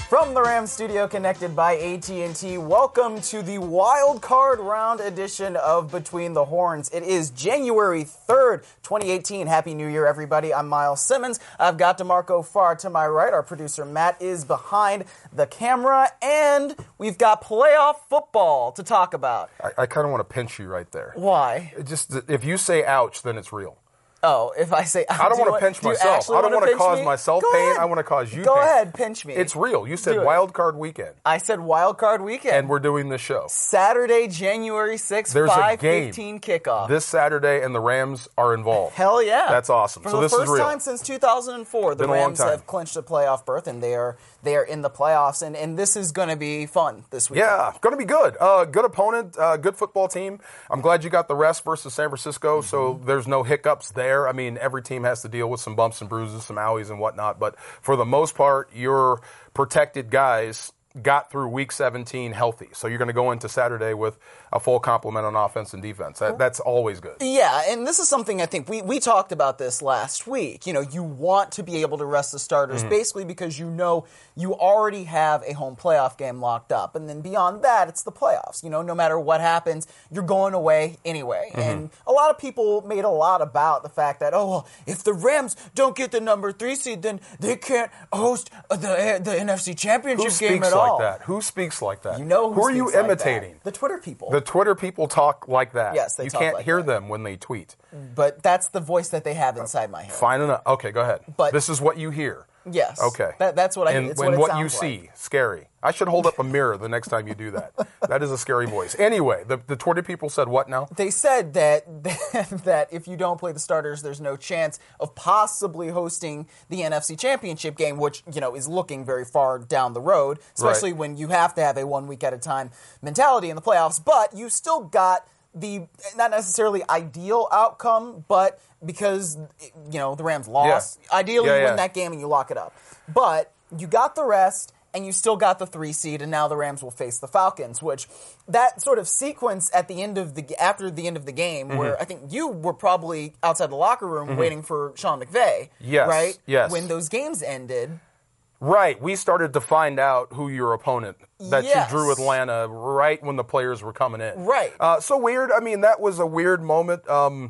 From the Rams studio connected by AT&T, welcome to the wild card round edition of Between the Horns. It is January 3rd, 2018. Happy New Year, everybody. I'm Miles Simmons. I've got DeMarco Farr to my right. Our producer Matt is behind the camera, and we've got playoff football to talk about. I kind of want to pinch you right there. Why? Just if you say ouch, then it's real. Oh, if I say... I don't want to pinch myself. I don't want to cause myself pain. I want to cause you pain. Go ahead, pinch me. It's real. You said wild card weekend. I said wild card weekend. And we're doing this show. Saturday, January 6th, There's 5:15 kickoff. This Saturday, and the Rams are involved. Hell yeah. That's awesome. For so the this is first real. time since 2004, the Rams have clinched a playoff berth, and they are in the playoffs, and this is going to be fun this weekend. Yeah, going to be good. Good opponent, good football team. I'm glad you got the rest versus San Francisco, so there's no hiccups there. I mean, every team has to deal with some bumps and bruises, some owies and whatnot, but for the most part, your protected guys got through Week 17 healthy. So you're going to go into Saturday with a full complement on offense and defense. That's always good. Yeah, and this is something I think we talked about this last week. You know, you want to be able to rest the starters basically because you know you already have a home playoff game locked up. And then beyond that, it's the playoffs. You know, no matter what happens, you're going away anyway. And a lot of people made a lot about the fact that, oh, well, if the Rams don't get the number 3 seed, then they can't host the NFC Championship game at all. Like that? Who speaks like that? You know who are you imitating? The Twitter people. The Twitter people talk like that. Yes, they you talk can't like hear that. them when they tweet. But that's the voice that they have inside my head. Fine enough. Okay, go ahead. But this is what you hear. Yes. Okay. That's what I hear. And what you see, scary. I should hold up a mirror the next time you do that. That is a scary voice. Anyway, the Twitter people said what now? They said that that if you don't play the starters, there's no chance of possibly hosting the NFC Championship game, which, you know, is looking very far down the road, especially when you have to have a 1 week at a time mentality in the playoffs. But you still got the not necessarily ideal outcome, but because, you know, the Rams lost, ideally you win that game and you lock it up. But you got the rest, and you still got the 3 seed, and now the Rams will face the Falcons, which that sort of sequence at the end of after the end of the game, where I think you were probably outside the locker room waiting for Sean McVay, right? Yes. When those games ended. Right. We started to find out who your opponent that you drew Atlanta right when the players were coming in. Right. So weird. I mean, that was a weird moment.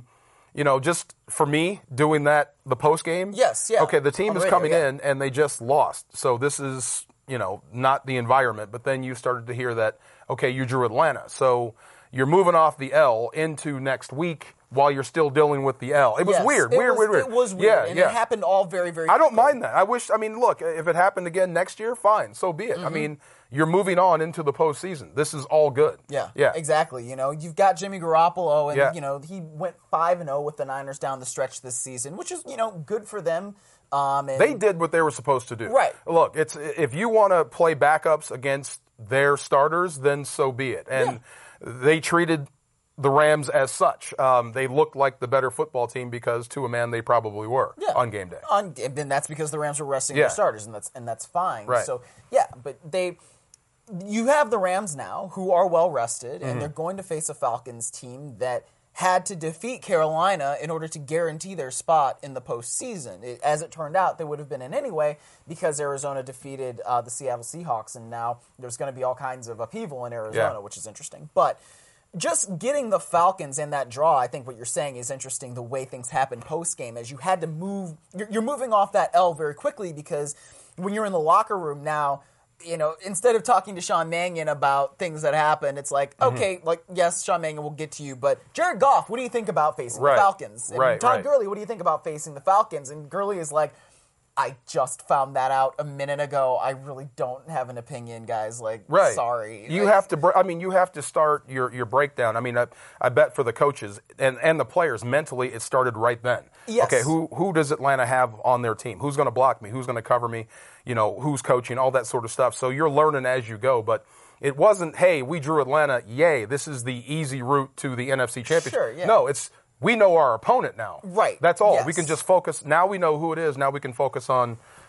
You know, just for me doing that, the post game. Yes, yeah. Okay, the team is coming in and they just lost. So this is, you know, not the environment. But then you started to hear that, okay, you drew Atlanta. So you're moving off the L into next week while you're still dealing with the L. It was weird. It was weird. And it happened all very, very quickly. I don't mind that. I mean, look, if it happened again next year, fine. So be it. I mean, you're moving on into the postseason. This is all good. Yeah, exactly. You know, you've got Jimmy Garoppolo, and, you know, he went 5-0 with the Niners down the stretch this season, which is, you know, good for them. And they did what they were supposed to do. Right. Look, it's if you want to play backups against their starters, then so be it. And they treated the Rams as such. They looked like the better football team because, to a man, they probably were on game day. Then that's because the Rams were resting their starters, and that's fine. Right. So but you have the Rams now, who are well rested, and they're going to face a Falcons team that had to defeat Carolina in order to guarantee their spot in the postseason. As it turned out, they would have been in anyway because Arizona defeated the Seattle Seahawks, and now there's going to be all kinds of upheaval in Arizona, which is interesting. But just getting the Falcons in that draw, I think what you're saying is interesting, the way things happen post-game, as you had to move. You're moving off that L very quickly because when you're in the locker room now, you know, instead of talking to Sean Mannion about things that happened, it's like, okay, like, yes, Sean Mannion will get to you, but Jared Goff, what do you think about facing the Falcons? And Todd Gurley, what do you think about facing the Falcons? And Gurley is like, I just found that out a minute ago. I really don't have an opinion, guys. Like, sorry. You have to. I mean, you have to start your breakdown. I mean, I bet for the coaches and the players mentally, it started right then. Yes. Okay, who does Atlanta have on their team? Who's going to block me? Who's going to cover me? You know, who's coaching? All that sort of stuff. So you're learning as you go, but. It wasn't, hey, we drew Atlanta, yay, this is the easy route to the NFC Championship. Sure, yeah. No, it's we know our opponent now. Right. That's all. Yes. We can just focus. Now we know who it is. Now we can focus on,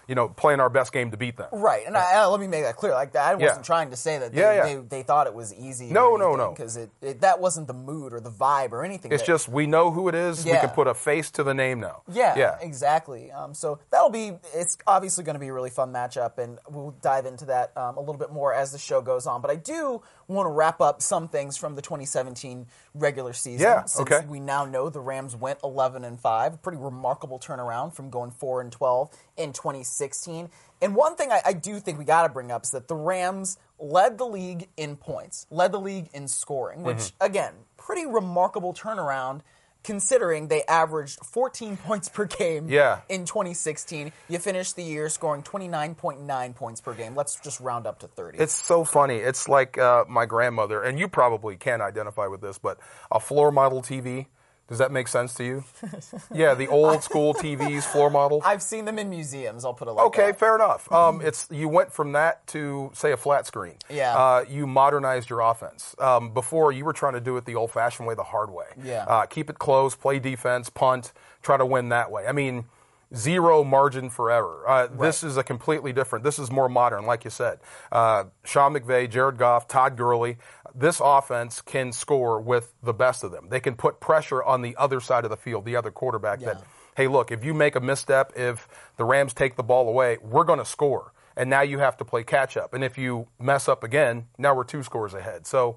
playing our best game to beat them. Right, and let me make that clear. Like, I wasn't trying to say that they thought it was easy. No. Because that wasn't the mood or the vibe or anything. It's just we know who it is. Yeah. We can put a face to the name now. Yeah. Exactly. So it's obviously going to be a really fun matchup, and we'll dive into that a little bit more as the show goes on. But I do want to wrap up some things from the 2017 regular season. Yeah, since we now know the Rams went 11-5, a pretty remarkable turnaround from going 4-12 in 2016. And one thing I do think we got to bring up is that the Rams led the league in points, led the league in scoring, which, again, pretty remarkable turnaround considering they averaged 14 points per game in 2016. You finished the year scoring 29.9 points per game. Let's just round up to 30. It's so funny. It's like my grandmother, and you probably can identify with this, but a floor model TV. Does that make sense to you? Yeah, the old school TVs, floor model. I've seen them in museums, I'll put it like that. Okay, fair enough. You went from that to, say, a flat screen. Yeah. You modernized your offense. Before, you were trying to do it the old-fashioned way, the hard way. Yeah. Keep it close, play defense, punt, try to win that way. I mean, zero margin for error. Right. This is a completely different. This is more modern, like you said. Sean McVay, Jared Goff, Todd Gurley. This offense can score with the best of them. They can put pressure on the other side of the field, the other quarterback. That, hey, look, if you make a misstep, if the Rams take the ball away, we're going to score. And now you have to play catch up. And if you mess up again, now we're 2 scores ahead. So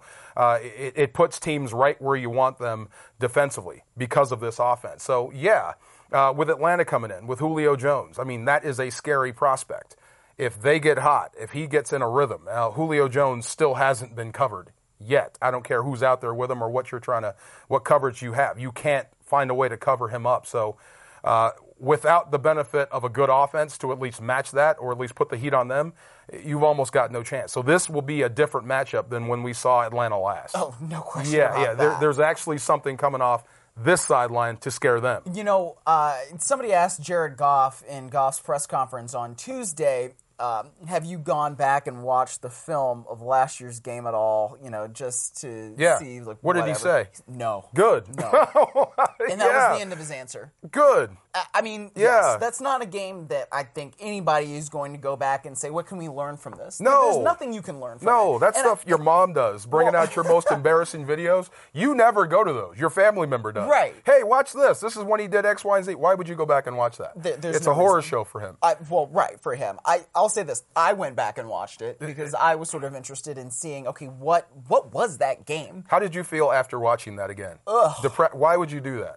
it puts teams right where you want them defensively because of this offense. So, with Atlanta coming in, with Julio Jones, I mean, that is a scary prospect. If they get hot, if he gets in a rhythm, Julio Jones still hasn't been covered yet. I don't care who's out there with him or what what coverage you have. You can't find a way to cover him up. So without the benefit of a good offense to at least match that or at least put the heat on them, you've almost got no chance. So this will be a different matchup than when we saw Atlanta last. Oh, no question about that. There's actually something coming off this sideline to scare them. Somebody asked Jared Goff in Goff's press conference on Tuesday, have you gone back and watched the film of last year's game at all, just to see? Like, what did he say? No. Good. No. And that was the end of his answer. Good. I mean, yes, that's not a game that I think anybody is going to go back and say, what can we learn from this? No. There's nothing you can learn from it. No, that's stuff your mom does, bringing out your most embarrassing videos. You never go to those. Your family member does. Right. Hey, watch this. This is when he did X, Y, and Z. Why would you go back and watch that? It's a horror show for him. Right, for him. I'll say this. I went back and watched it because I was sort of interested in seeing, okay, what was that game? How did you feel after watching that again? Why would you do that?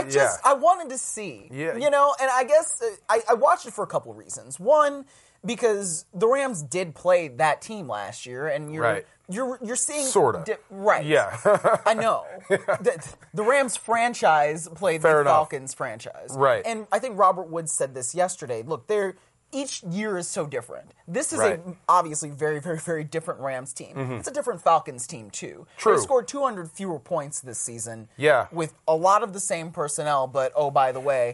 I wanted to see. Yeah. And I guess I watched it for a couple of reasons. One, because the Rams did play that team last year, and you're seeing sort of right. Yeah, I know. The Rams franchise played the Falcons franchise, right? And I think Robert Woods said this yesterday. Look, each year is so different. This is a obviously very, very, very different Rams team. Mm-hmm. It's a different Falcons team, too. True. They scored 200 fewer points this season with a lot of the same personnel, but, oh, by the way,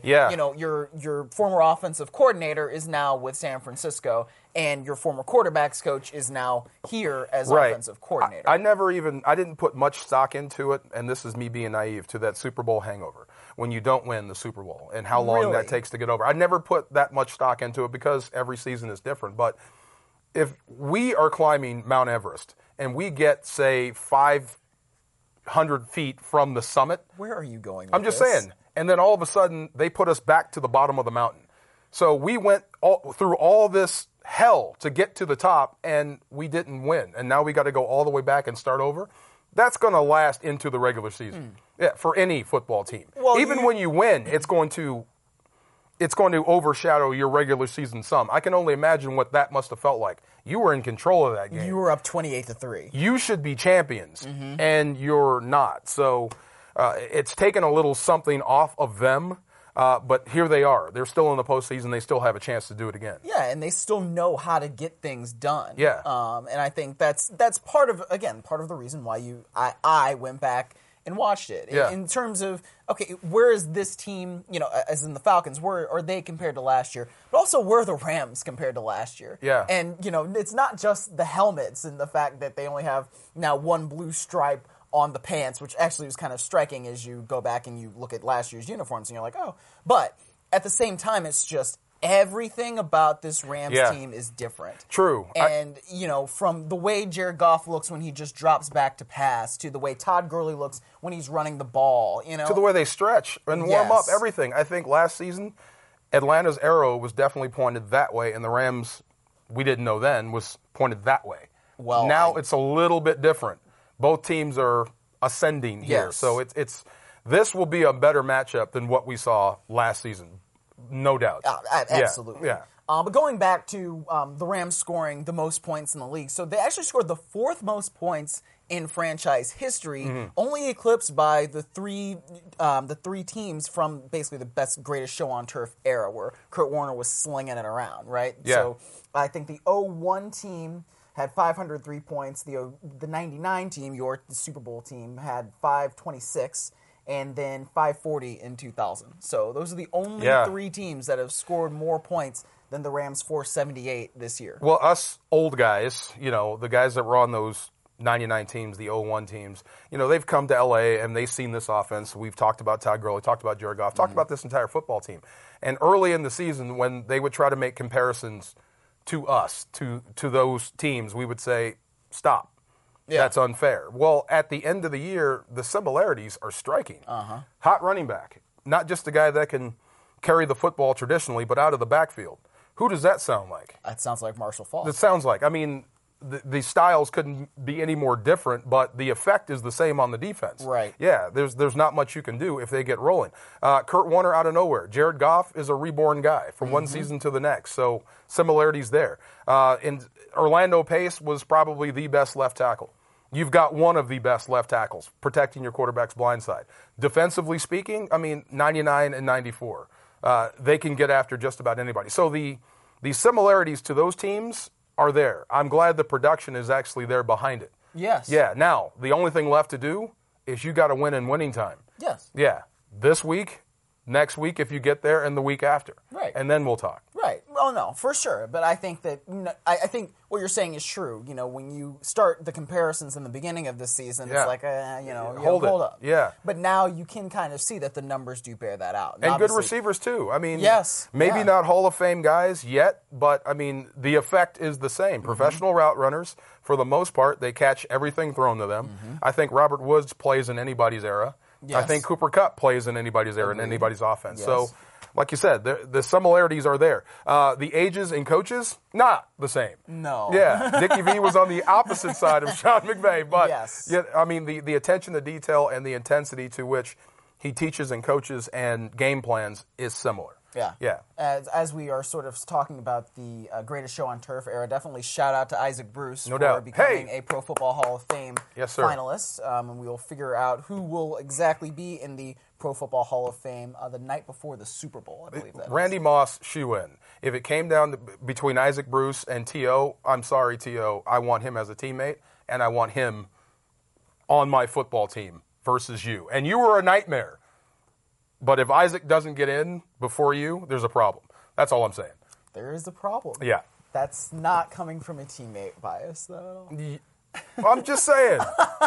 your former offensive coordinator is now with San Francisco, and your former quarterbacks coach is now here as offensive coordinator. I didn't put much stock into it, and this is me being naive, to that Super Bowl hangover when you don't win the Super Bowl and how long that takes to get over. I never put that much stock into it because every season is different. But if we are climbing Mount Everest and we get, say, 500 feet from the summit. Where are you going with I'm just saying. And then all of a sudden they put us back to the bottom of the mountain. So we went through all this hell to get to the top and we didn't win. And now we got to go all the way back and start over. That's going to last into the regular season. Yeah, for any football team. Well, even when you win, it's going to overshadow your regular season some. I can only imagine what that must have felt like. You were in control of that game. You were up 28-3. You should be champions, and you're not. So it's taken a little something off of them. But here they are. They're still in the postseason. They still have a chance to do it again. Yeah, and they still know how to get things done. Yeah. And I think that's part of the reason why I went back and watched it. Yeah. In terms of, okay, where is this team, as in the Falcons, where are they compared to last year? But also, where are the Rams compared to last year? Yeah. And, it's not just the helmets and the fact that they only have now one blue stripe on the pants, which actually was kind of striking as you go back and you look at last year's uniforms and you're like, oh. But at the same time, it's just everything about this Rams Yeah. team is different. True. And, from the way Jared Goff looks when he just drops back to pass, to the way Todd Gurley looks when he's running the ball, To the way they stretch and warm up, Yes. everything. I think last season, Atlanta's arrow was definitely pointed that way, and the Rams, we didn't know then, was pointed that way. Well, now it's a little bit different. Both teams are ascending here, Yes. so this will be a better matchup than what we saw last season, no doubt. Absolutely. Yeah. But going back to the Rams scoring the most points in the league, so they actually scored the fourth most points in franchise history, only eclipsed by the three teams from basically the best, greatest show on turf era, where Kurt Warner was slinging it around, right? Yeah. So I think the 0-1 team had 503 points. The 99 team, your Super Bowl team, had 526. And then 540 in 2000. So those are the only three teams that have scored more points than the Rams 478 this year. Well, us old guys, the guys that were on those 99 teams, the 0-1 teams, they've come to L.A. and they've seen this offense. We've talked about Todd Gurley, talked about Jared Goff, talked about this entire football team. And early in the season, when they would try to make comparisons to us, to those teams, we would say, stop. Yeah. That's unfair. Well, at the end of the year, the similarities are striking. Hot running back, not just a guy that can carry the football traditionally, but out of the backfield. Who does that sound like? That sounds like Marshall Faulk. It sounds like. I mean, the styles couldn't be any more different, but the effect is the same on the defense. Right. Yeah, there's not much you can do if they get rolling. Kurt Warner out of nowhere. Jared Goff is a reborn guy from one season to the next, so similarities there. And Orlando Pace was probably the best left tackle. You've got one of the best left tackles protecting your quarterback's blind side. Defensively speaking, 99 and 94. They can get after just about anybody. So the similarities to those teams are there. I'm glad the production is actually there behind it. Yes. Yeah, now, the only thing left to do is you got to win in winning time. Yes. Yeah, this week, next week if you get there, and the week after. Right. And then we'll talk. Right. Well, no, for sure. But I think that I think what you're saying is true. When you start the comparisons in the beginning of the season, Yeah. it's like, Hold it. up. Yeah. But now you can kind of see that the numbers do bear that out. And good obviously- receivers, too. Yes, Maybe yeah. not Hall of Fame guys yet, but, the effect is the same. Professional route runners, for the most part, they catch everything thrown to them. I think Robert Woods plays in anybody's era. Yes. I think Cooper Kupp plays in anybody's era, in anybody's offense. Yes. So, like you said, the similarities are there. The ages and coaches, not the same. No. Yeah, Dickie V was on the opposite side of Sean McVay, but Yes. yeah, the attention to detail and the intensity to which he teaches and coaches and game plans is similar. Yeah. Yeah. As we are sort of talking about the greatest show on turf era, definitely shout out to Isaac Bruce No for doubt. becoming Hey! a Pro Football Hall of Fame Yes, sir. finalist. And we will figure out who will exactly be in the Pro Football Hall of Fame the night before the Super Bowl, I believe that is. Randy Moss, shoe-in. If it came down to, between Isaac Bruce and T.O., I'm sorry, T.O., I want him as a teammate, and I want him on my football team versus you. And you were a nightmare. But if Isaac doesn't get in before you, there's a problem. That's all I'm saying. There is a problem. Yeah. That's not coming from a teammate bias, though. I'm just saying.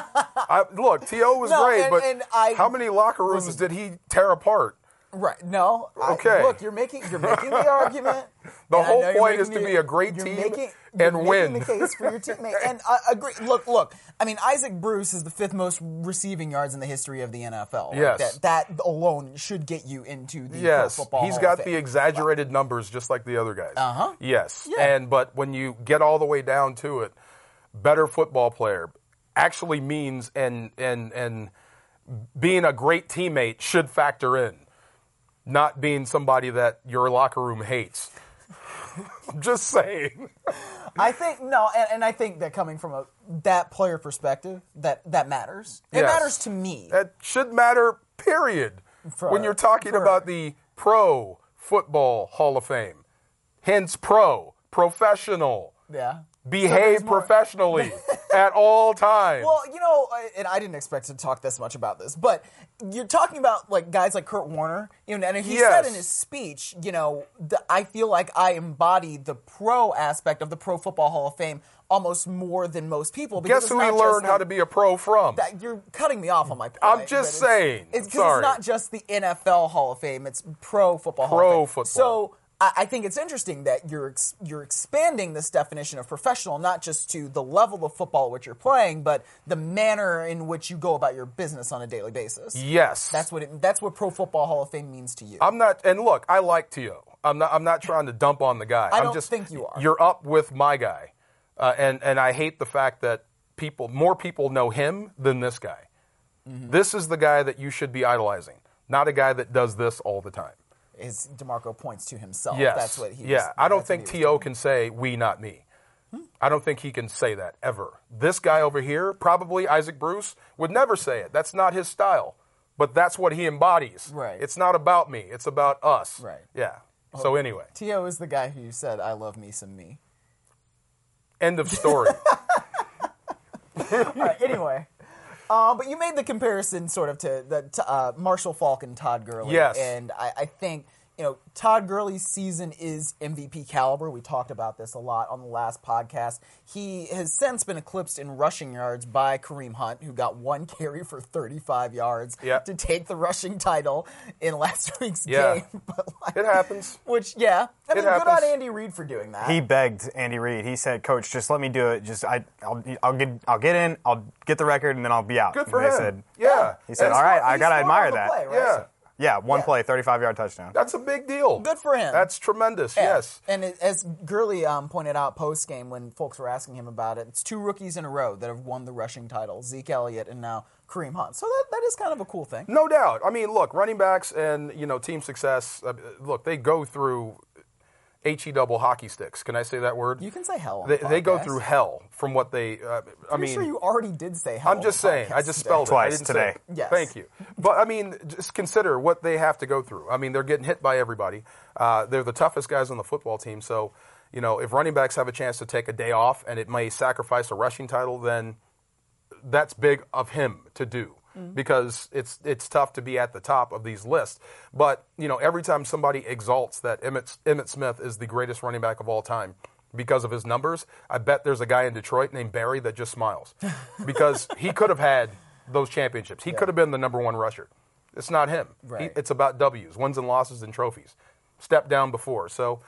Look, T.O. was No, great, and- but and I- how many locker rooms did he tear apart? Right. No. Okay. Look, you're making the argument. The and I whole know you're point is making to be a great you're team making- and you're win. making the case for your teammate. And I agree. Look. Isaac Bruce is the fifth most receiving yards in the history of the NFL. Yes. That alone should get you into the Pro Yes, Football he's Hall got of the Fame. exaggerated numbers just like the other guys. Uh-huh. Yes, Yeah. but when you get all the way down to it, better football player actually means and being a great teammate should factor in, not being somebody that your locker room hates. I'm just saying. I think and I think that coming from that player perspective, that matters. It Yes. matters to me. That should matter, period. When you're talking about the Pro Football Hall of Fame. Hence professional. Yeah. Behave professionally at all times. Well, and I didn't expect to talk this much about this, but you're talking about like guys like Kurt Warner, and he Yes. said in his speech, I feel like I embody the pro aspect of the Pro Football Hall of Fame almost more than most people. Because Guess who he learned how to be a pro from? You're cutting me off on my point. I'm just saying. It's because Sorry. it's not just the NFL Hall of Fame; it's Pro Football Hall Pro of Fame. football. So I think it's interesting that you're expanding this definition of professional not just to the level of football which you're playing, but the manner in which you go about your business on a daily basis. Yes, that's what Pro Football Hall of Fame means to you. I'm not, and look, I like T.O. I'm not trying to dump on the guy. I don't think you are. You're up with my guy, and I hate the fact that more people know him than this guy. Mm-hmm. This is the guy that you should be idolizing, not a guy that does this all the time. DeMarco points to himself. Yes. That's what he was, yeah, I don't think T.O. can say, we, not me. I don't think he can say that, ever. This guy over here, probably Isaac Bruce, would never say it. That's not his style. But that's what he embodies. Right. It's not about me. It's about us. Right. Yeah. So anyway. T.O. is the guy who said, I love me some me. End of story. All right, anyway. But you made the comparison sort of to Marshall Faulk and Todd Gurley. Yes. And I think, Todd Gurley's season is MVP caliber. We talked about this a lot on the last podcast. He has since been eclipsed in rushing yards by Kareem Hunt, who got 1 carry for 35 yards to take the rushing title in last week's game. But it happens. Which, I mean, good on Andy Reid for doing that. He begged Andy Reid. He said, "Coach, just let me do it. Just I'll get in. I'll get the record, and then I'll be out." Good for and him. Said, yeah. He said, "All right, I gotta admire that." Play, right? Yeah. Yeah, one play, 35-yard touchdown. That's a big deal. Good for him. That's tremendous, Yeah. yes. And as Gurley pointed out post-game when folks were asking him about it, it's 2 rookies in a row that have won the rushing title, Zeke Elliott and now Kareem Hunt. So that is kind of a cool thing. No doubt. I mean, look, running backs and, team success, look, they go through H-E-double hockey sticks. Can I say that word? You can say hell on They go through hell from what they, I'm sure you already did say hell. I'm just saying. I just spelled Twice it. I didn't today. Say it. Yes. Thank you. But, I mean, just consider what they have to go through. I mean, they're getting hit by everybody. They're the toughest guys on the football team. So, if running backs have a chance to take a day off and it may sacrifice a rushing title, then that's big of him to do. Because it's tough to be at the top of these lists. But, every time somebody exalts that Emmitt Smith is the greatest running back of all time because of his numbers, I bet there's a guy in Detroit named Barry that just smiles. Because he could have had those championships. He could have been the number 1 rusher. It's not him. Right. It's about W's, wins and losses and trophies. Step down before. So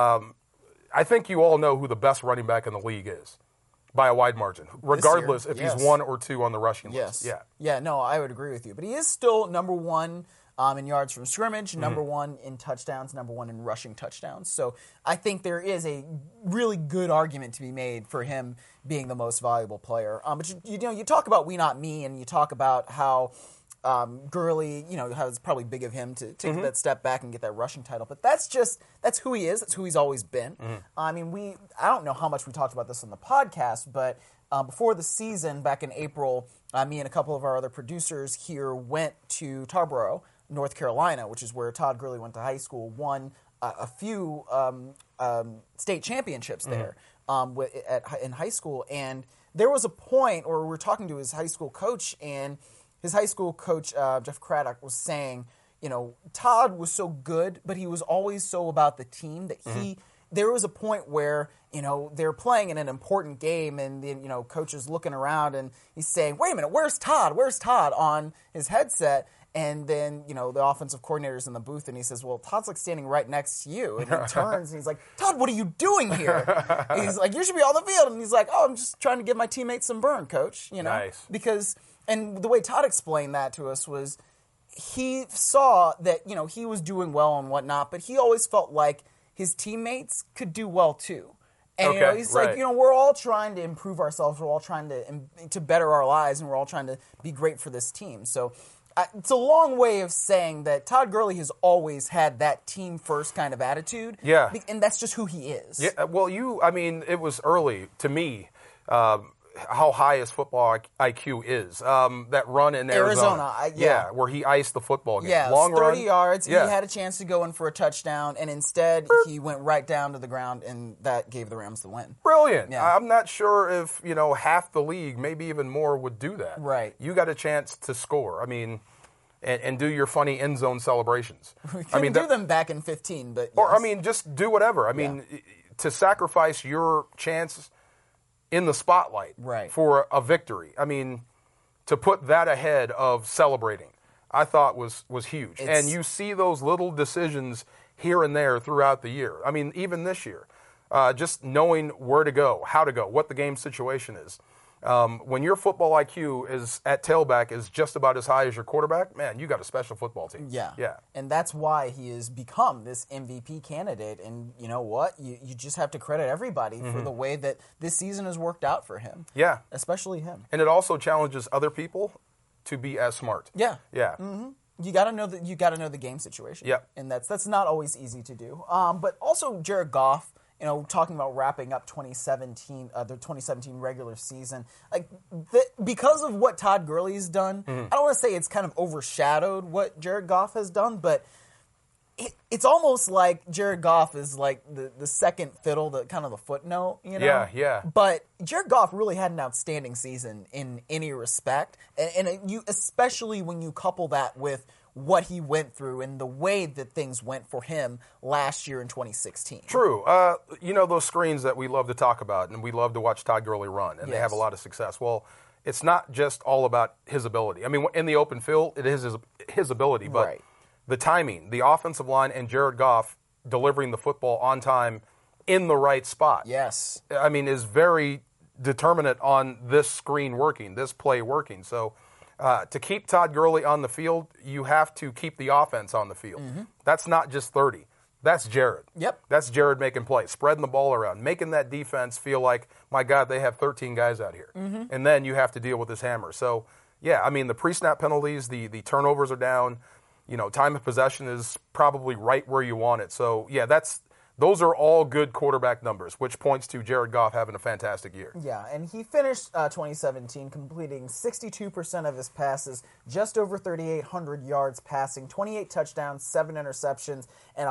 I think you all know who the best running back in the league is. By a wide margin, regardless if he's 1 or 2 on the rushing list. Yeah, no, I would agree with you. But he is still number 1 in yards from scrimmage, number 1 in touchdowns, number 1 in rushing touchdowns. So I think there is a really good argument to be made for him being the most valuable player. But you talk about we not me, and you talk about how Gurley, how it's probably big of him to take that step back and get that rushing title. But that's who he is. That's who he's always been. I mean, I don't know how much we talked about this on the podcast, but before the season, back in April, me and a couple of our other producers here went to Tarboro, North Carolina, which is where Todd Gurley went to high school, won a few state championships there in high school. And there was a point where we were talking to his high school coach, and his high school coach, Jeff Craddock, was saying, Todd was so good, but he was always so about the team that there was a point where, they're playing in an important game and the, coach is looking around and he's saying, wait a minute, where's Todd? Where's Todd on his headset? And then, the offensive coordinator's in the booth and he says, well, Todd's like standing right next to you. And he turns and he's like, Todd, what are you doing here? And he's like, you should be on the field. And he's like, oh, I'm just trying to give my teammates some burn, coach. Nice. Because... And the way Todd explained that to us was he saw that, he was doing well and whatnot, but he always felt like his teammates could do well too. And he's like, we're all trying to improve ourselves. We're all trying to better our lives, and we're all trying to be great for this team. So it's a long way of saying that Todd Gurley has always had that team first kind of attitude. Yeah. And that's just who he is. Yeah. Well, it was early to me. How high his football IQ is. That run in Arizona. Where he iced the football game. Yeah, long 30 run. yards. Yeah. He had a chance to go in for a touchdown, and instead he went right down to the ground, and that gave the Rams the win. Brilliant. Yeah. I'm not sure if, half the league, maybe even more, would do that. Right. You got a chance to score. I mean, and do your funny end zone celebrations. We couldn't do them back in 15, but yes. Or, just do whatever. I mean, to sacrifice your chance in the spotlight for a victory. I mean, to put that ahead of celebrating, I thought was huge. And you see those little decisions here and there throughout the year. I mean, even this year, just knowing where to go, how to go, what the game situation is. When your football IQ is at tailback is just about as high as your quarterback, man, you got a special football team. Yeah. Yeah. And that's why he has become this MVP candidate. And you know what? You just have to credit everybody for the way that this season has worked out for him. Yeah. Especially him. And it also challenges other people to be as smart. Yeah. Yeah. You got to know that you got to know the game situation. Yep. And that's not always easy to do. But also Jared Goff, you know, talking about wrapping up the 2017 regular season, like because of what Todd Gurley's done, I don't want to say it's kind of overshadowed what Jared Goff has done, but it's almost like Jared Goff is like the second fiddle, the kind of the footnote, you know? Yeah, yeah. But Jared Goff really had an outstanding season in any respect, and you especially when you couple that with what he went through and the way that things went for him last year in 2016. True. You know those screens that we love to talk about and we love to watch Todd Gurley run, and they have a lot of success. Well, it's not just all about his ability. I mean, in the open field, it is his ability, but the timing, the offensive line, and Jared Goff delivering the football on time in the right spot. Yes. I mean, is very determinant on this screen working, this play working. So to keep Todd Gurley on the field, you have to keep the offense on the field. That's not just 30. That's Jared. Yep. That's Jared making plays, spreading the ball around, making that defense feel like, my God, they have 13 guys out here. And then you have to deal with this hammer. So, yeah, I mean, the pre-snap penalties, the turnovers are down. You know, time of possession is probably right where you want it. So, yeah, those are all good quarterback numbers, which points to Jared Goff having a fantastic year. Yeah, and he finished 2017 completing 62% of his passes, just over 3,800 yards passing, 28 touchdowns, 7 interceptions, and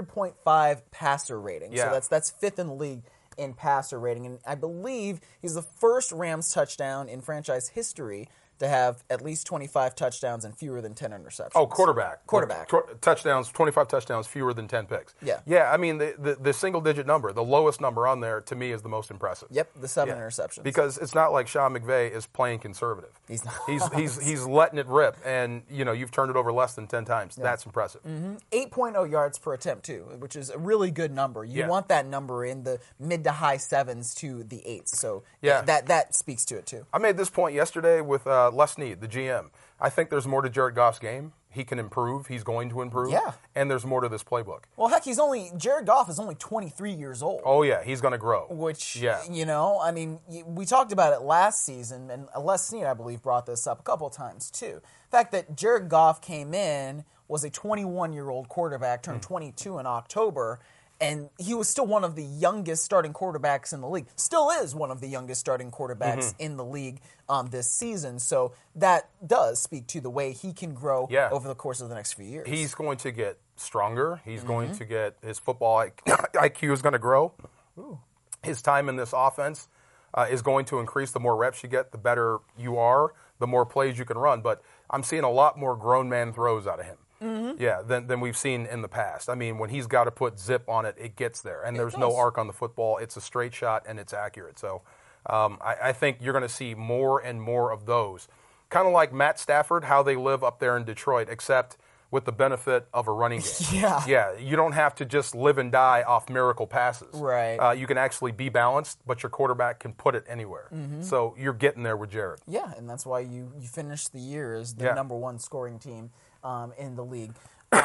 100.5 passer rating. Yeah. So that's fifth in the league in passer rating. And I believe he's the first Rams touchdown in franchise history to have at least 25 touchdowns and fewer than 10 interceptions. Oh, quarterback. Touchdowns, 25 touchdowns, fewer than 10 picks. Yeah. Yeah, I mean, the single-digit number, the lowest number on there, to me, is the most impressive. Yep, the 7 interceptions. Because it's not like Sean McVay is playing conservative. He's not. He's letting it rip, and, you know, you've turned it over less than 10 times. Yeah. That's impressive. 8.0 yards per attempt, too, which is a really good number. You want that number in the mid to high 7s to the 8s. So that speaks to it, too. I made this point yesterday with Les Snead, the GM. I think there's more to Jared Goff's game. He can improve. He's going to improve. Yeah. And there's more to this playbook. Well, heck, Jared Goff is only 23 years old. Oh, yeah. He's going to grow. Which, you know, I mean, we talked about it last season, and Les Snead, I believe, brought this up a couple of times, too. The fact that Jared Goff came in, was a 21-year-old quarterback, turned 22 in October, and he was still one of the youngest starting quarterbacks in the league. Still is one of the youngest starting quarterbacks in the league this season. So that does speak to the way he can grow over the course of the next few years. He's going to get stronger. He's going to get his football IQ is going to grow. Ooh. His time in this offense is going to increase. The more reps you get, the better you are, the more plays you can run. But I'm seeing a lot more grown man throws out of him. Than we've seen in the past. I mean, when he's got to put zip on it, it gets there. And there's no arc on the football. It's a straight shot, and it's accurate. So I think you're going to see more and more of those. Kind of like Matt Stafford, how they live up there in Detroit, except with the benefit of a running game. Yeah, you don't have to just live and die off miracle passes. Right. You can actually be balanced, but your quarterback can put it anywhere. So you're getting there with Jared. Yeah, and that's why you finished the year as the number one scoring team in the league.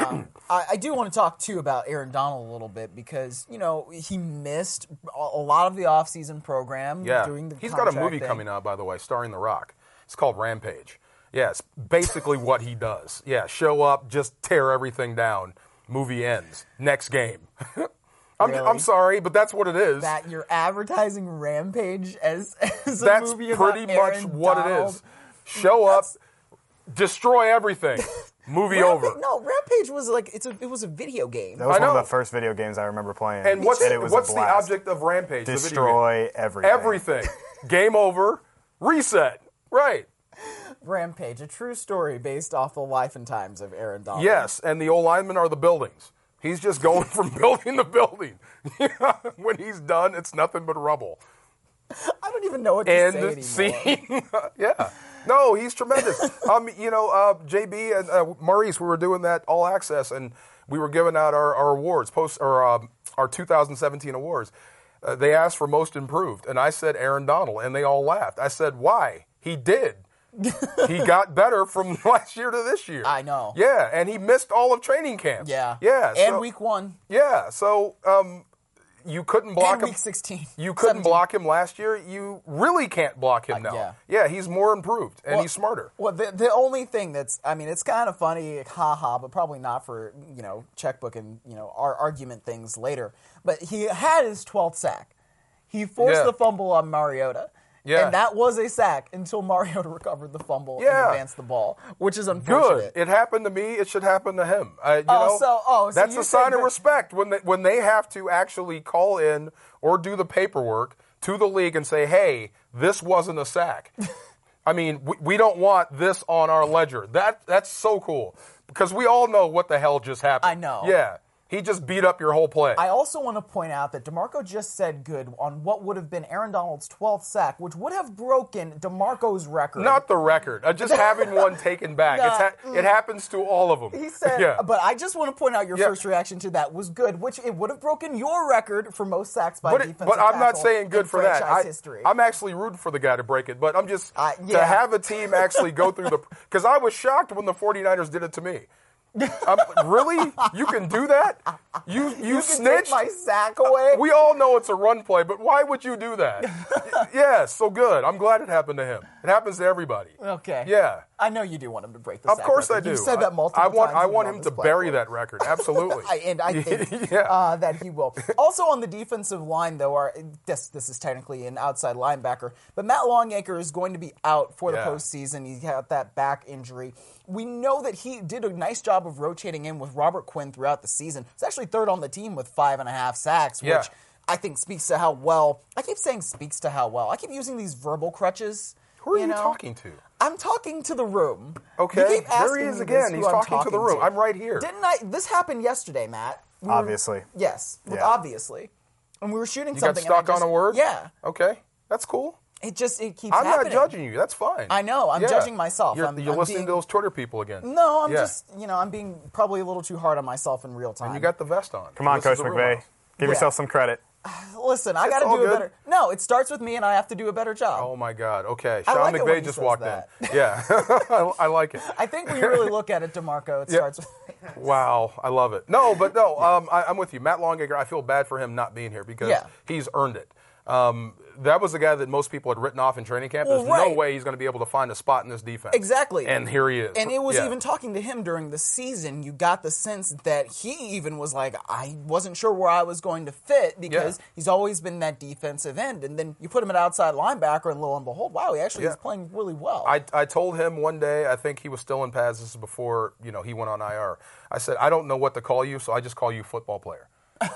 I do want to talk, too, about Aaron Donald a little bit because, you know, he missed a lot of the offseason program during the He's got a movie thing. coming out, by the way, starring The Rock. It's called Rampage. Yeah, it's basically what he does. Yeah, show up, just tear everything down. Movie ends. Next game. I'm sorry, but that's what it is. That you're advertising Rampage as a that's movie about pretty Aaron much what Donald. it is. Show up, destroy everything. Movie over. No, Rampage was like it was a video game. That was one of the first video games I remember playing. And what's it was the blast. object of Rampage? Destroy everything. Everything. Game over. Reset. Right. Rampage, a true story based off the life and times of Aaron Donald. Yes, and the old linemen are the buildings. He's just going from building to building. When he's done, it's nothing but rubble. I don't even know what to say anymore. Scene. Yeah. No, he's tremendous. JB and Maurice, we were doing that All Access, and we were giving out our awards, our 2017 awards. They asked for most improved, and I said Aaron Donald, and they all laughed. I said, why? He did. He got better from last year to this year. I know. Yeah, and he missed all of training camp. Yeah. Yeah. And week 1. Yeah, so you couldn't block and him. week 16. You couldn't 17. block him last year. You really can't block him now. Yeah, he's more improved, and he's smarter. Well, the only thing that's, I mean, it's kind of funny, haha, but probably not for, checkbook and, our argument things later. But he had his 12th sack. He forced the fumble on Mariota. Yeah. And that was a sack until Mariota recovered the fumble and advanced the ball, which is unfortunate. Good. It happened to me. It should happen to him. So that's a sign of respect when they have to actually call in or do the paperwork to the league and say, hey, this wasn't a sack. I mean, we don't want this on our ledger. That's so cool because we all know what the hell just happened. I know. Yeah. He just beat up your whole play. I also want to point out that DeMarco just said good on what would have been Aaron Donald's 12th sack, which would have broken DeMarco's record. Not the record. Just having one taken back. It happens to all of them. He said, but I just want to point out your first reaction to that was good, which it would have broken your record for most sacks by defensive tackle. But I'm not saying good for that. History. I'm actually rooting for the guy to break it, but I'm just, to have a team actually go through because I was shocked when the 49ers did it to me. Really? You can do that? You snitched? Take my sack away? We all know it's a run play, but why would you do that? Yeah, so good. I'm glad it happened to him. It happens to everybody. Okay. Yeah. I know you do want him to break the sack. Of course record. I do. You said that multiple times. I want him to bury that record. Absolutely. And I think that he will. Also on the defensive line, though, this is technically an outside linebacker, but Matt Longacre is going to be out for the postseason. He had that back injury. We know that he did a nice job of rotating in with Robert Quinn throughout the season. He's actually third on the team with 5.5 sacks, which I think speaks to how well. I keep saying speaks to how well. I keep using these verbal crutches. Who are you talking to? I'm talking to the room. Okay, you keep there he is again. He's talking to the room. I'm right here. Didn't I? This happened yesterday, Matt. Obviously. Yes, obviously. And we were shooting you something. You got stuck on a word? Yeah. Okay, that's cool. It keeps happening. I'm not judging you. That's fine. I know. I'm judging myself. You're listening to those Twitter people again. No, I'm just, I'm being probably a little too hard on myself in real time. And you got the vest on. Come on, Coach McVay. Give yourself some credit. Listen, I got to do a better. No, it starts with me, and I have to do a better job. Oh my God. Okay, Sean McVay just walked in. Yeah, I like it. I think when you really look at it, DeMarco, it starts with. Wow, I love it. No, I'm with you. Matt Longacre, I feel bad for him not being here because he's earned it. That was the guy that most people had written off in training camp. There's no way he's going to be able to find a spot in this defense. Exactly. And here he is. And it was even talking to him during the season, you got the sense that he even was like, I wasn't sure where I was going to fit because he's always been that defensive end. And then you put him at outside linebacker and lo and behold, wow, he actually is playing really well. I told him one day, I think he was still in pads, this is before he went on IR. I said, I don't know what to call you, so I just call you football player.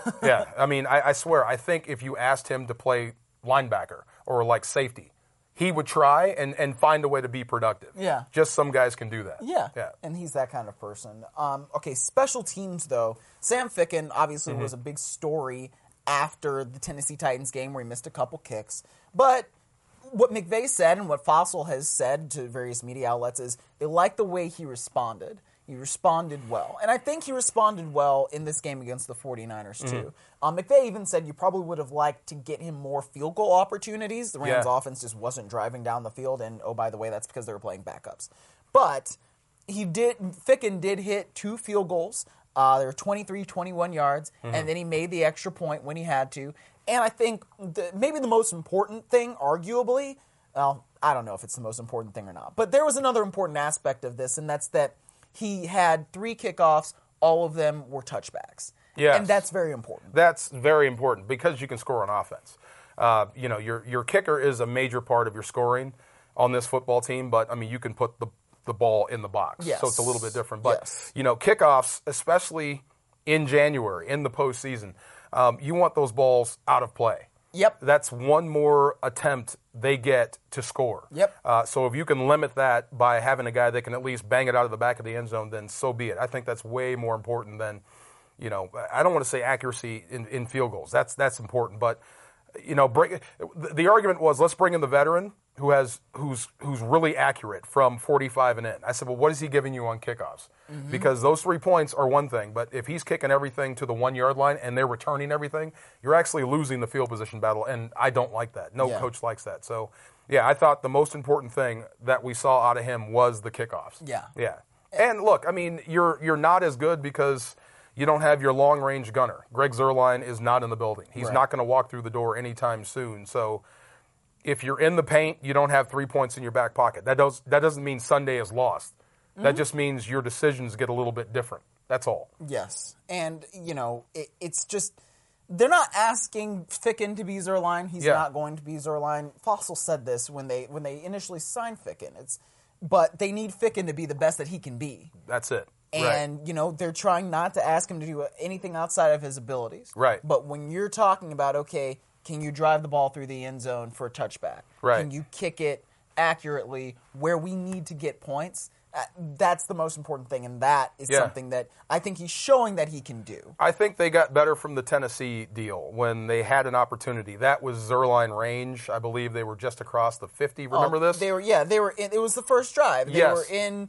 I mean, I swear, I think if you asked him to play linebacker or like safety, he would try and find a way to be productive. Yeah. Just some guys can do that. Yeah. And he's that kind of person. Okay, special teams, though. Sam Ficken obviously was a big story after the Tennessee Titans game where he missed a couple kicks. But what McVay said and what Fossil has said to various media outlets is they like the way he responded. He responded well. And I think he responded well in this game against the 49ers, too. McVay even said you probably would have liked to get him more field goal opportunities. The Rams' offense just wasn't driving down the field. And, oh, by the way, that's because they were playing backups. But Ficken did hit 2 field goals. They were 23, 21 yards. And then he made the extra point when he had to. And I think maybe the most important thing, arguably, well, I don't know if it's the most important thing or not. But there was another important aspect of this, and that's that he had 3 kickoffs. All of them were touchbacks. Yes. And that's very important. That's very important because you can score on offense. Your kicker is a major part of your scoring on this football team, but, I mean, you can put the ball in the box. Yes. So it's a little bit different. But, kickoffs, especially in January, in the postseason, you want those balls out of play. Yep. That's one more attempt they get to score. Yep. So if you can limit that by having a guy that can at least bang it out of the back of the end zone, then so be it. I think that's way more important than, I don't want to say accuracy in field goals. That's important. But, the argument was let's bring in the veteran who's really accurate from 45 and in. I said, well, what is he giving you on kickoffs? Because those 3 points are one thing, but if he's kicking everything to the 1 yard line and they're returning everything, you're actually losing the field position battle, and I don't like that. No coach likes that. So, yeah, I thought the most important thing that we saw out of him was the kickoffs. Yeah. And look, I mean, you're not as good because you don't have your long-range gunner. Greg Zuerlein is not in the building. He's not going to walk through the door anytime soon. So if you're in the paint, you don't have 3 points in your back pocket. That doesn't mean Sunday is lost. That just means your decisions get a little bit different. That's all. Yes. And, it's just they're not asking Ficken to be Zuerlein. He's not going to be Zuerlein. Fossil said this when they initially signed Ficken. But they need Ficken to be the best that he can be. That's it. And, they're trying not to ask him to do anything outside of his abilities. Right. But when you're talking about, okay, can you drive the ball through the end zone for a touchback? Right. Can you kick it accurately where we need to get points? That's the most important thing, and that is something that I think he's showing that he can do. I think they got better from the Tennessee deal when they had an opportunity. That was Zuerlein range. I believe they were just across the 50. Remember this? They were in, it was the first drive. They were in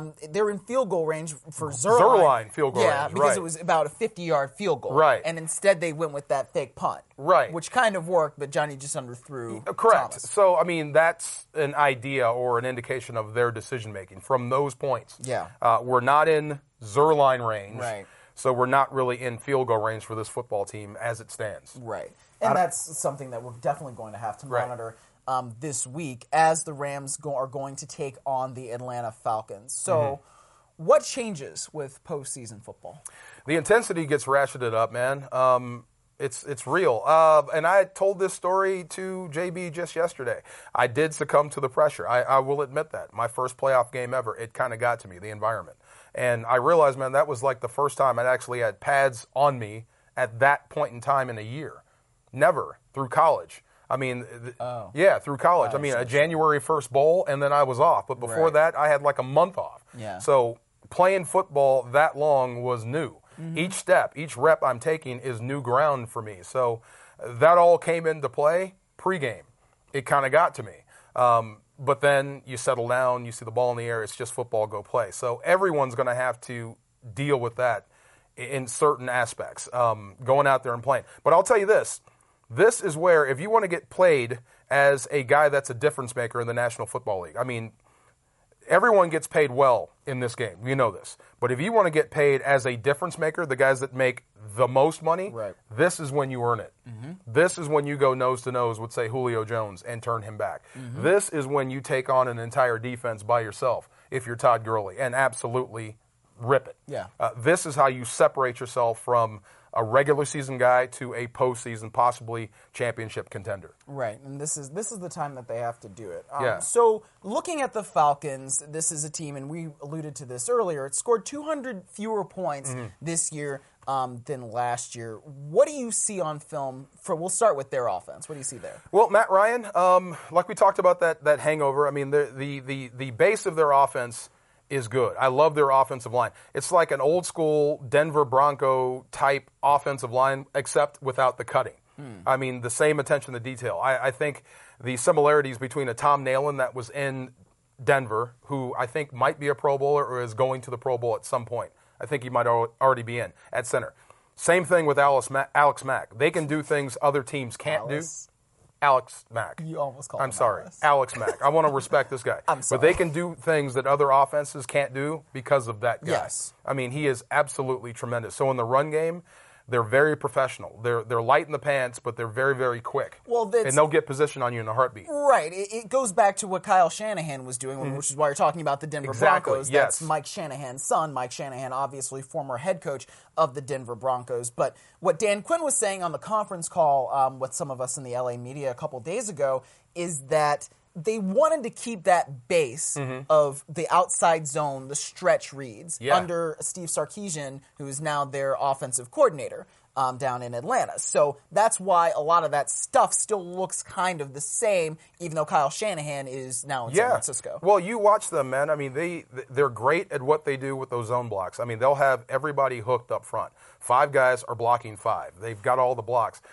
field goal range for Zuerlein. Zuerlein field goal range, Yeah, because it was about a 50-yard field goal. Right. And instead they went with that fake punt. Right. Which kind of worked, but Johnny just underthrew Correct. Thomas. So, I mean, that's an idea or an indication of their decision-making from those points. Yeah. We're not in Zuerlein range. Right. So we're not really in field goal range for this football team as it stands. Right. And that's something that we're definitely going to have to monitor this week as the Rams are going to take on the Atlanta Falcons. So what changes with postseason football? The intensity gets ratcheted up, man. It's real. And I told this story to JB just yesterday. I did succumb to the pressure. I will admit that. My first playoff game ever, it kind of got to me, the environment. And I realized, man, that was like the first time I'd actually had pads on me at that point in time in a year. Never. Through college. I mean, through college. I mean, a January 1st bowl, and then I was off. But before that, I had like a month off. Yeah. So playing football that long was new. Each step, each rep I'm taking is new ground for me. So that all came into play pregame. It kind of got to me. But then you settle down, you see the ball in the air, it's just football, go play. So everyone's going to have to deal with that in certain aspects, going out there and playing. But I'll tell you this. This is where, if you want to get played as a guy that's a difference maker in the National Football League, I mean, everyone gets paid well in this game. You know this. But if you want to get paid as a difference maker, the guys that make the most money, this is when you earn it. This is when you go nose to nose with, say, Julio Jones and turn him back. This is when you take on an entire defense by yourself if you're Todd Gurley and absolutely rip it. Yeah. This is how you separate yourself from a regular season guy to a postseason, possibly championship contender. Right, and this is the time that they have to do it. Yeah. So looking at the Falcons, this is a team, and we alluded to this earlier, it scored 200 fewer points this year than last year. What do you see on film? We'll start with their offense. What do you see there? Well, Matt Ryan, like we talked about that hangover, I mean, the base of their offense is good. I love their offensive line. It's like an old school Denver Bronco type offensive line, except without the cutting. I mean, the same attention to detail. I think the similarities between a Tom Nalen that was in Denver, who I think might be a Pro Bowler or is going to the Pro Bowl at some point. I think he might already be in at center. Same thing with Alex Mack. They can do things other teams can't do. Alex Mack. You almost called him I'm sorry. Alice. Alex Mack. I want to respect this guy. I'm sorry. But they can do things that other offenses can't do because of that guy. Yes. I mean, he is absolutely tremendous. So in the run game, they're very professional. They're light in the pants, but they're very, very quick. Well, and they'll get position on you in a heartbeat. Right. It goes back to what Kyle Shanahan was doing, which is why you're talking about the Denver Broncos. Yes. That's Mike Shanahan's son. Mike Shanahan, obviously former head coach of the Denver Broncos. But what Dan Quinn was saying on the conference call with some of us in the LA media a couple days ago is that they wanted to keep that base of the outside zone, the stretch reads, under Steve Sarkisian, who is now their offensive coordinator down in Atlanta. So that's why a lot of that stuff still looks kind of the same, even though Kyle Shanahan is now in San Francisco. Well, you watch them, man. I mean, they're great at what they do with those zone blocks. I mean, they'll have everybody hooked up front. 5 guys are blocking 5. They've got all the blocks.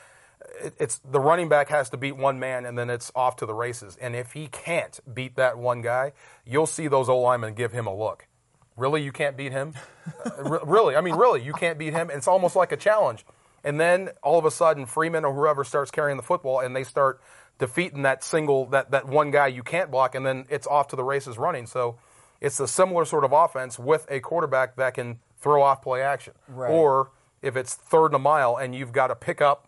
it's the running back has to beat one man, and then it's off to the races. And if he can't beat that one guy, you'll see those O-linemen give him a look. Really, you can't beat him? Really, I mean, really, you can't beat him? It's almost like a challenge. And then all of a sudden, Freeman or whoever starts carrying the football, and they start defeating that one guy you can't block, and then it's off to the races running. So it's a similar sort of offense with a quarterback that can throw off play action. Right. Or if it's third and a mile and you've got to pick up,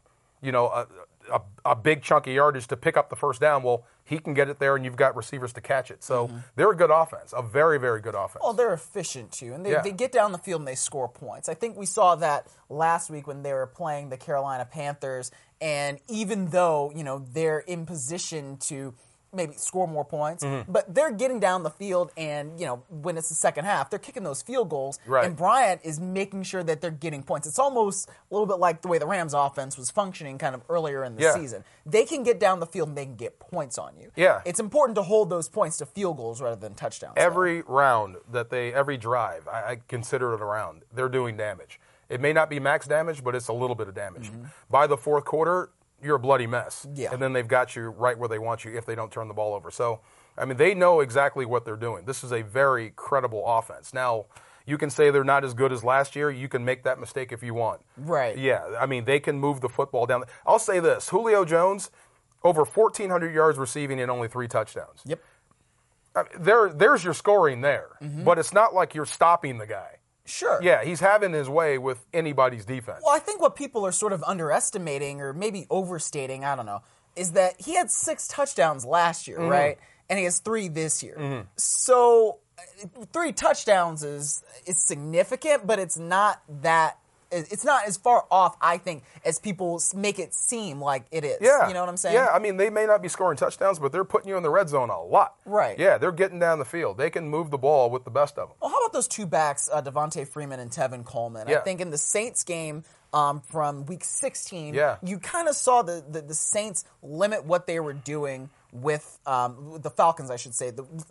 a big chunk of yardage to pick up the first down, well, he can get it there and you've got receivers to catch it. So they're a good offense, a very, very good offense. Oh, they're efficient too, and they get down the field and they score points. I think we saw that last week when they were playing the Carolina Panthers, and even though, they're in position to maybe score more points, but they're getting down the field, and when it's the second half, they're kicking those field goals, right. And Bryant is making sure that they're getting points. It's almost a little bit like the way the Rams offense was functioning kind of earlier in the season. They can get down the field and they can get points on you. Yeah. It's important to hold those points to field goals rather than touchdowns. Every round every drive, I consider it a round. They're doing damage. It may not be max damage, but it's a little bit of damage. By the fourth quarter, you're a bloody mess. Yeah. And then they've got you right where they want you if they don't turn the ball over. So, I mean, they know exactly what they're doing. This is a very credible offense. Now, you can say they're not as good as last year. You can make that mistake if you want. Right. Yeah, I mean, they can move the football down. I'll say this. Julio Jones, over 1,400 yards receiving and only 3 touchdowns. Yep. I mean, there's your scoring there. But it's not like you're stopping the guy. Sure. Yeah, he's having his way with anybody's defense. Well, I think what people are sort of underestimating or maybe overstating, I don't know, is that he had 6 touchdowns last year, right? And he has 3 this year. So 3 touchdowns is significant, but it's not as far off, I think, as people make it seem like it is. Yeah. You know what I'm saying? Yeah, I mean, they may not be scoring touchdowns, but they're putting you in the red zone a lot. Right. Yeah, they're getting down the field. They can move the ball with the best of them. Well, how about those 2 backs, Devontae Freeman and Tevin Coleman? Yeah. I think in the Saints game from Week 16, you kind of saw the Saints limit what they were doing with the Falcons, I should say.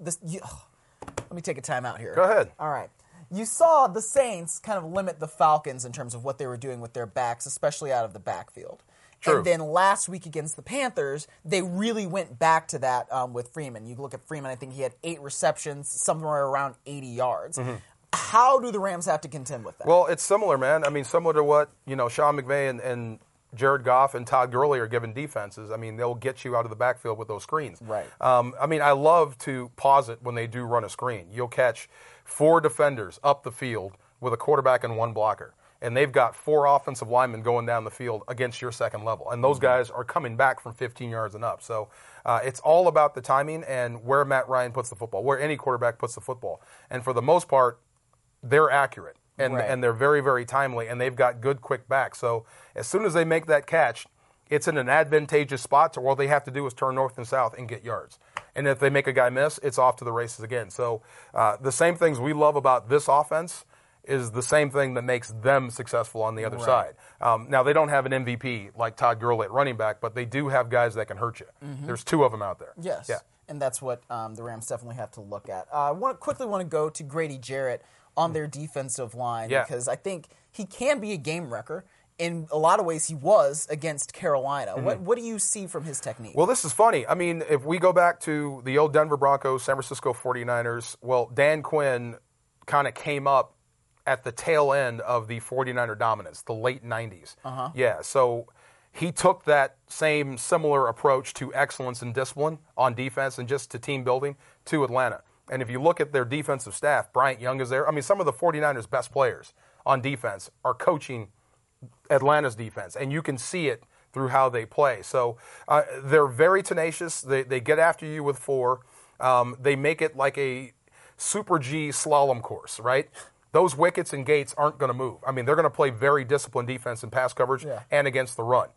Let me take a time out here. Go ahead. All right. You saw the Saints kind of limit the Falcons in terms of what they were doing with their backs, especially out of the backfield. True. And then last week against the Panthers, they really went back to that with Freeman. You look at Freeman, I think he had 8 receptions, somewhere around 80 yards. How do the Rams have to contend with that? Well, it's similar, man. I mean, similar to what, Sean McVay and Jared Goff and Todd Gurley are giving defenses. I mean, they'll get you out of the backfield with those screens. Right. I mean, I love to pause it when they do run a screen. You'll catch 4 defenders up the field with a quarterback and 1 blocker. And they've got 4 offensive linemen going down the field against your second level. And those guys are coming back from 15 yards and up. So it's all about the timing and where Matt Ryan puts the football, where any quarterback puts the football. And for the most part, they're accurate. And they're very, very timely. And they've got good, quick backs. So as soon as they make that catch, it's in an advantageous spot to where all they have to do is turn north and south and get yards. And if they make a guy miss, it's off to the races again. So the same things we love about this offense is the same thing that makes them successful on the other side. Now, they don't have an MVP like Todd Gurley at running back, but they do have guys that can hurt you. There's 2 of them out there. Yes. Yeah. And that's what the Rams definitely have to look at. I quickly want to go to Grady Jarrett on their defensive line because I think he can be a game wrecker. In a lot of ways, he was against Carolina. What do you see from his technique? Well, this is funny. I mean, if we go back to the old Denver Broncos, San Francisco 49ers, well, Dan Quinn kind of came up at the tail end of the 49er dominance, the late 90s. Yeah, so he took that same similar approach to excellence and discipline on defense and just to team building to Atlanta. And if you look at their defensive staff, Bryant Young is there. I mean, some of the 49ers' best players on defense are coaching Atlanta's defense, and you can see it through how they play. So they're very tenacious. They get after you with 4. They make it like a Super G slalom course, right? Those wickets and gates aren't going to move. I mean, they're going to play very disciplined defense in pass coverage and against the run.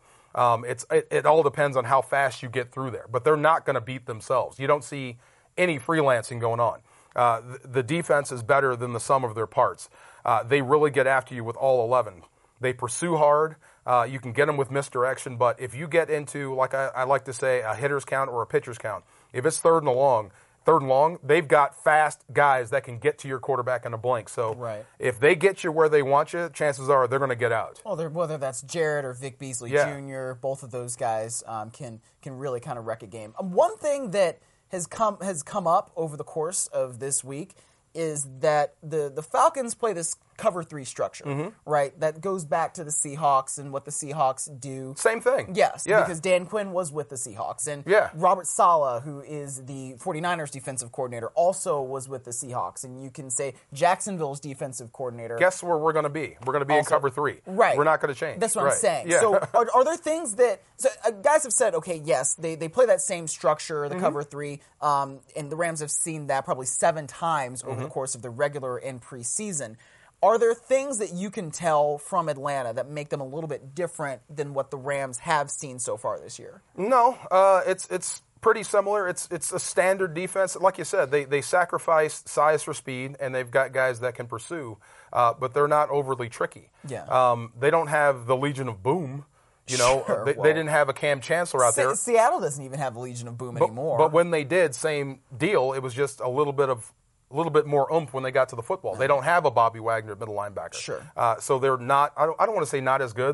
It all depends on how fast you get through there, but they're not going to beat themselves. You don't see any freelancing going on. The defense is better than the sum of their parts. They really get after you with all 11. They pursue hard. You can get them with misdirection, but if you get into, like I like to say, a hitter's count or a pitcher's count, if it's 3rd and long, third and long, they've got fast guys that can get to your quarterback in a blink. So Right. if they get you where they want you, chances are they're going to get out. Well, whether that's Jared or Vic Beasley Jr., both of those guys can really kind of wreck a game. One thing that has come up over the course of this week is that the Falcons play this cover 3 structure, right? That goes back to the Seahawks and what the Seahawks do. Same thing. Yes, Yeah. because Dan Quinn was with the Seahawks. And Yeah. Robert Saleh, who is the 49ers defensive coordinator, also was with the Seahawks. And you can say Jacksonville's defensive coordinator. Guess where we're going to be? We're going to be in Also- cover 3. Right. We're not going to change. That's what Right. I'm saying. Yeah. So are there things that guys have said, okay, yes, they play that same structure, the Mm-hmm. cover 3, and the Rams have seen that probably 7 times over the course of the regular and preseason. Are there things that you can tell from Atlanta that make them a little bit different than what the Rams have seen so far this year? No, it's pretty similar. It's a standard defense. Like you said, they sacrifice size for speed, and they've got guys that can pursue, but they're not overly tricky. Yeah. They don't have the Legion of Boom. You know, Sure, they didn't have a Cam Chancellor out there. Seattle doesn't even have the Legion of Boom anymore. But when they did, same deal. It was just a little bit more oomph when they got to the football. They don't have a Bobby Wagner middle linebacker. Sure. So they're not. I don't want to say not as good.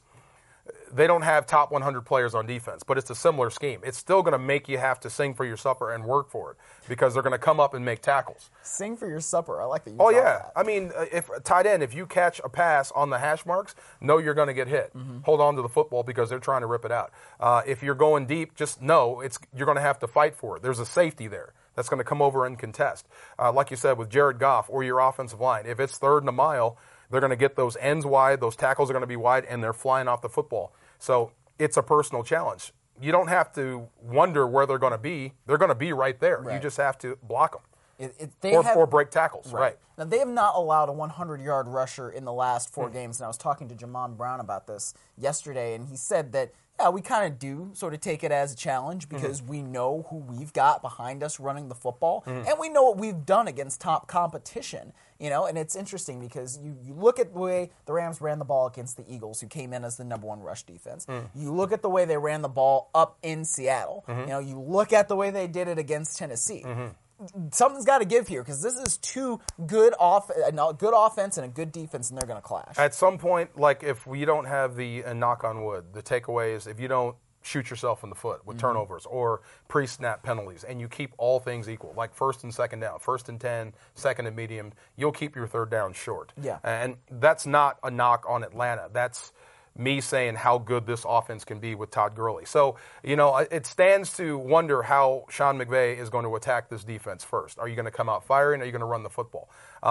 They don't have top 100 players on defense, but it's a similar scheme. It's still going to make you have to sing for your supper and work for it because they're going to come up and make tackles. Sing for your supper. I like that you Oh call yeah, that. I mean, if tight end, if you catch a pass on the hash marks, know you're going to get hit. Hold on to the football because they're trying to rip it out. If you're going deep, just know you're going to have to fight for it. There's a safety there that's going to come over and contest. Like you said with Jared Goff or your offensive line, if it's 3rd and a mile, they're going to get those ends wide, those tackles are going to be wide, and they're flying off the football. So it's a personal challenge. You don't have to wonder where they're going to be. They're going to be right there. You Right. just have to block them. They Or break tackles, right. Now, they have not allowed a 100-yard rusher in the last 4 games, and I was talking to Jamon Brown about this yesterday, and he said that, yeah, we kind of do sort of take it as a challenge because we know who we've got behind us running the football, and we know what we've done against top competition, you know, and it's interesting because you look at the way the Rams ran the ball against the Eagles, who came in as the number 1 rush defense. You look at the way they ran the ball up in Seattle. You know, you look at the way they did it against Tennessee. Something's got to give here because this is two good offense and a good defense, and they're going to clash. At some point, like if we don't have and knock on wood, the takeaway is if you don't shoot yourself in the foot with turnovers or pre-snap penalties, and you keep all things equal, like 1st and 2nd down, 1st and 10, 2nd and medium, you'll keep your 3rd down short. Yeah. And that's not a knock on Atlanta. That's me saying how good this offense can be with Todd Gurley. So, you know, it stands to wonder how Sean McVay is going to attack this defense first. Are you going to come out firing? Are you going to run the football?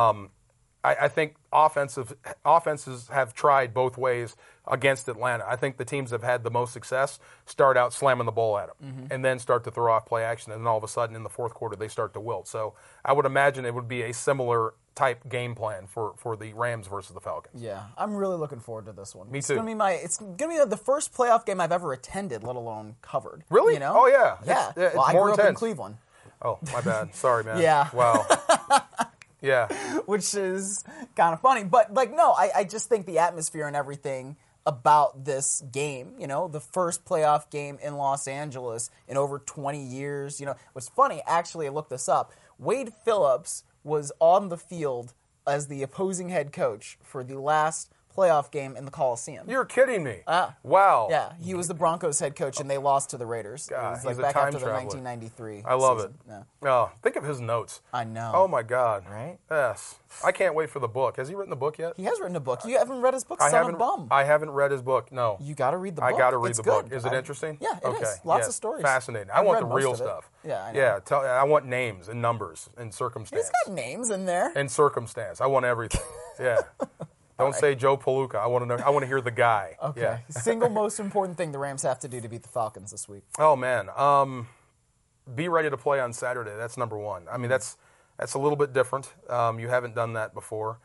I think offenses have tried both ways against Atlanta. I think the teams that have had the most success start out slamming the ball at them and then start to throw off play action, and then all of a sudden in the 4th quarter they start to wilt. So I would imagine it would be a similar type game plan for the Rams versus the Falcons. Yeah, I'm really looking forward to this one. Me It's too. It's gonna be the first playoff game I've ever attended, let alone covered. Really? You know? Oh, yeah. Yeah. It's Well, I more grew up in intense. Cleveland, Oh, my bad. Sorry, man. Yeah. Wow. Yeah. which is kind of funny. But no, I just think the atmosphere and everything about this game, you know, the first playoff game in Los Angeles in over 20 years. You know, what's funny, actually, I looked this up. Wade Phillips was on the field as the opposing head coach for the last playoff game in the Coliseum. You're kidding me. Wow. Yeah, he was the Broncos head coach, and they lost to the Raiders. God, it was like he's a back time after the traveler. 1993 I love season. it. Yeah. Oh, think of his notes. I know. Oh, my God. Right? Yes. I can't wait for the book. Has he written the book yet? He has written a book. You haven't read his book, I Son of Bum. haven't read his book, no. You got to read the book. I got to read It's the book. good. Is it interesting? Yeah, it okay. is. Lots Yes. of stories. Fascinating. I I've want read the real most of it. stuff. Yeah, I know. Yeah, I want names and numbers and circumstance. He's got names in there. And circumstance. I want everything. Yeah. Don't say Joe Palooka. I want to know. I want to hear the guy. Okay. Yeah. Single most important thing the Rams have to do to beat the Falcons this week. Oh man. Be ready to play on Saturday. That's number one. I mean, that's a little bit different. You haven't done that before.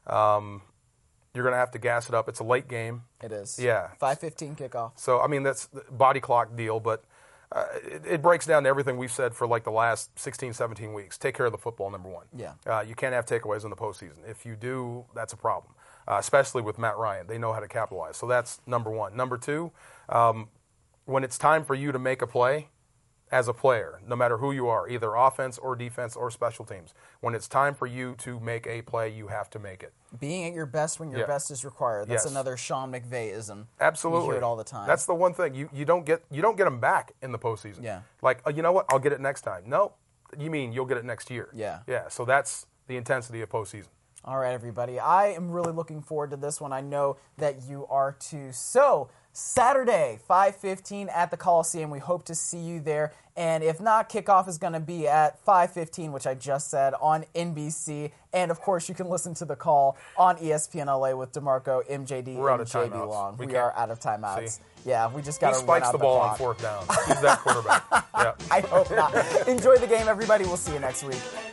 You're going to have to gas it up. It's a late game. It is. Yeah. 5:15 kickoff. So, I mean, that's the body clock deal, but it breaks down to everything we've said for like the last 16, 17 weeks. Take care of the football, number one. Yeah. You can't have takeaways in the postseason. If you do, that's a problem, especially with Matt Ryan. They know how to capitalize. So that's number one. Number two, when it's time for you to make a play as a player, no matter who you are, either offense or defense or special teams. When it's time for you to make a play, you have to make it. Being at your best when your best is required. That's another Sean McVay-ism. Absolutely. You hear it all the time. That's the one thing. You don't get them back in the postseason. Yeah. Like, you know what? I'll get it next time. No, you mean you'll get it next year. Yeah. Yeah, so that's the intensity of postseason. All right, everybody. I am really looking forward to this one. I know that you are too. So, Saturday, 5:15 at the Coliseum. We hope to see you there. And if not, kickoff is going to be at 5:15, which I just said, on NBC. And, of course, you can listen to the call on ESPN LA with DeMarco, MJD, We're out and of JB timeouts. Long. We can't- are out of timeouts. See? Yeah, we just got He to run spikes out the ball on clock. 4th down. He's that quarterback. Yeah. I hope not. Enjoy the game, everybody. We'll see you next week.